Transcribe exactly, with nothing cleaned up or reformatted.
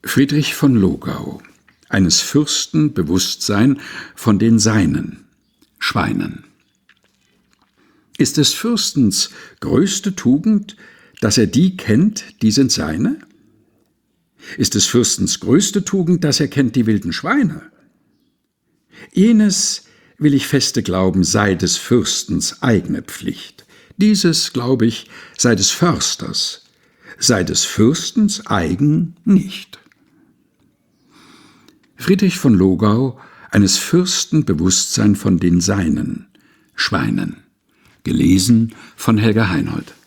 Friedrich von Logau, eines Fürsten Bewusstsein von den Seinen, Schweinen. Ist des Fürstens größte Tugend, dass er die kennt, die sind seine? Ist des Fürstens größte Tugend, dass er kennt die wilden Schweine? Jenes, will ich feste glauben, sei des Fürstens eigene Pflicht. Dieses, glaube ich, sei des Försters, sei des Fürstens eigen nicht. Friedrich von Logau, eines Fürsten Bewusstsein von den Seinen, Schweinen. Gelesen von Helga Heinold.